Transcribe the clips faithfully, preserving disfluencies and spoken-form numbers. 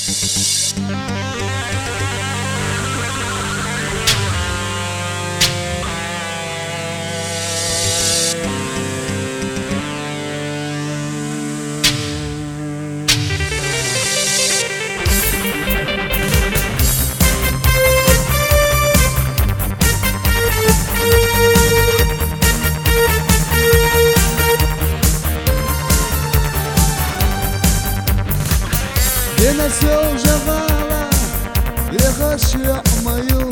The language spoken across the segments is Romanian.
Yine sözcüğala yaşamayım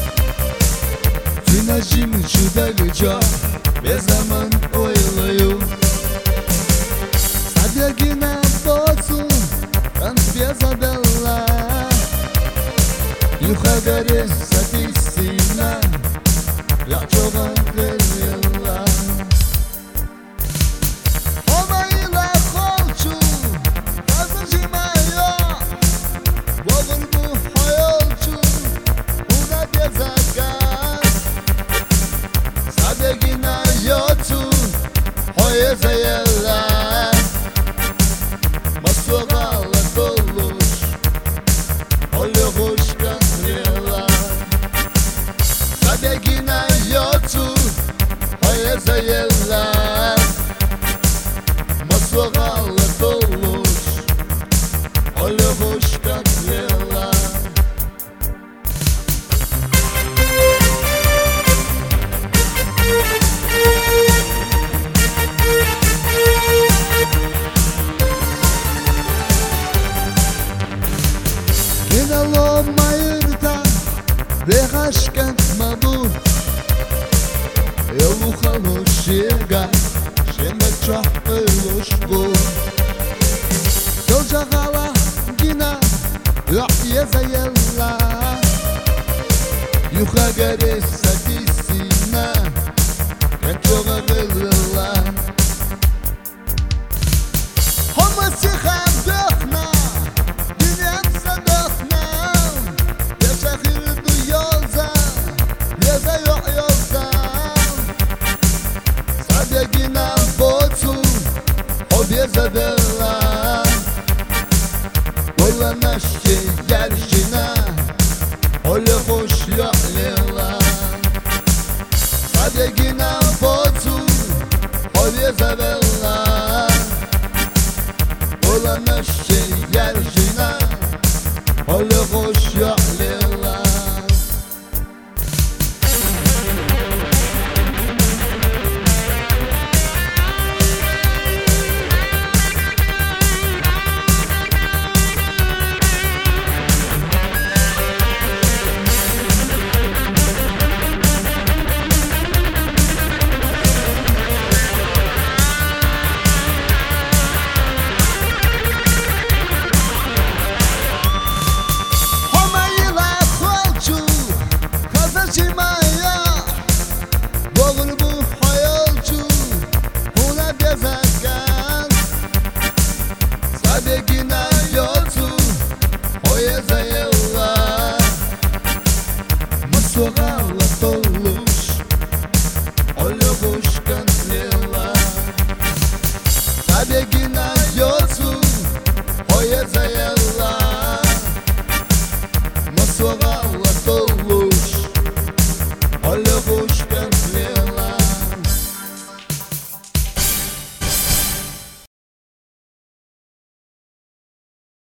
Günacım judalıca bir zaman oylayım Sadegine bozun ben bezadella Yuhagare sadisina La çoğun kırıyla Onayla kolçu Kazıcıma Zayella Masogala doluş Olha hoşka nela Sadegina yotu Olha zayella Masogala doluş Olha hoşka nela Lo mayırda ve aşkın mabu Eu vou chegar Chega çahpeloş bu Doja gala gina Ra'ye zayella Yuhagare sadisina Kaçoga gılilla Homa siham dökna Sadegina bocu obiezadella Ola naście jarzyna Ole hoşya lela Sadegina bocu obiezadella Ola naście jarzyna Ole hoşya lela Sadegina yotu Oye zayella Masogala doluş Olha hoşka nela Sadegina yotu Oye zayella